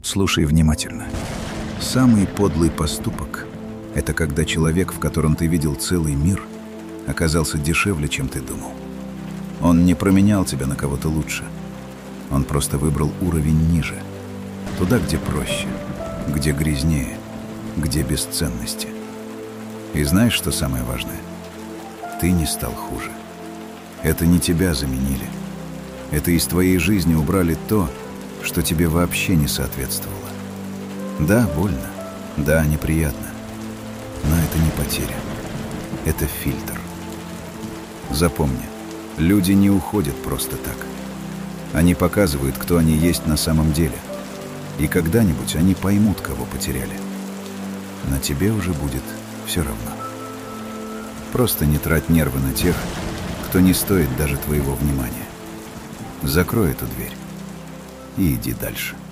Слушай внимательно. Самый подлый поступок — это когда человек, в котором ты видел целый мир, оказался дешевле, чем ты думал. Он не променял тебя на кого-то лучше. Он просто выбрал уровень ниже. Туда, где проще, где грязнее, где без ценности. И знаешь, что самое важное? Ты не стал хуже. Это не тебя заменили. Это из твоей жизни убрали то, что тебе вообще не соответствовало. Да, больно. Да, неприятно. Но это не потеря. Это фильтр. Запомни, люди не уходят просто так. Они показывают, кто они есть на самом деле. И когда-нибудь они поймут, кого потеряли. Но тебе уже будет все равно. Просто не трать нервы на тех, кто не стоит даже твоего внимания. Закрой эту дверь и иди дальше.